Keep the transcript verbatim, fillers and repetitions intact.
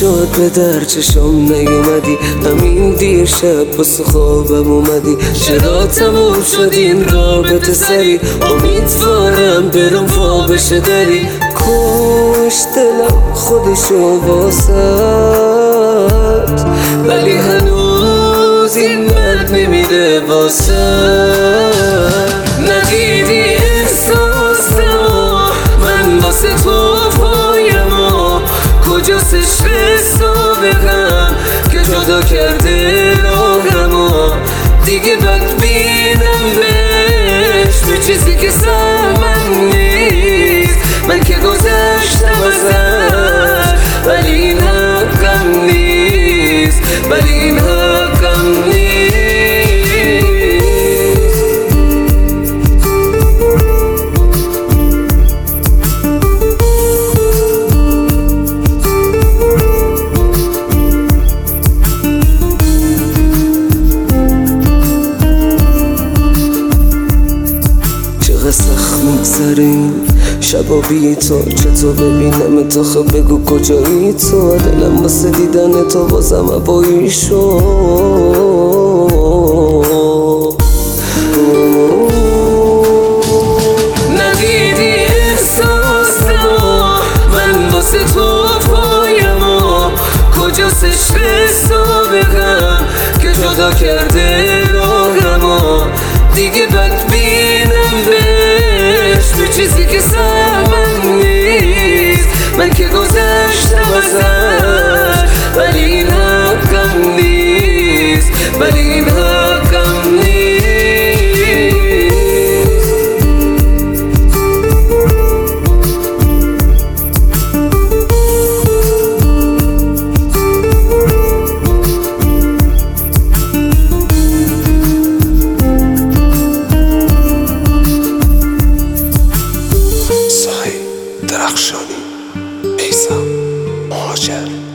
شد به در چشم نیومدی، همین دیر شب واسه خوابم اومدی. چرا تموم شد این رابطه سری، امیدوارم برم وا بشه دری. کاش دلم خودشو واسد، ولی هنوز این مرد نمیره واسد. ندیدی احساسمو من واسه تو پایمو، کجاست عشق سابقم که جدا کرده راهمو. دیگه بد بینمش تو چیزی که سهمم نیست، من که گذشتم ازش ولی این حقم نیست، ولی این حقم نیست. سخت میگذریم شبا بی تو، چطور ببینم تو؟ خب بگو کجایی تو؟ دلم واسه دیدن تو بازم عبایی شد. ندیدی احساسمو من واسه تو پایمو، کجاست عشق سابقم که جدا کرده راهمو. دیگه بد بینمش تو چیزی که سهمم نیست، من که گذشتم ازش ولی این حقم نیست، ولی این حقم نیست. درخشانی، میثم، مهاجر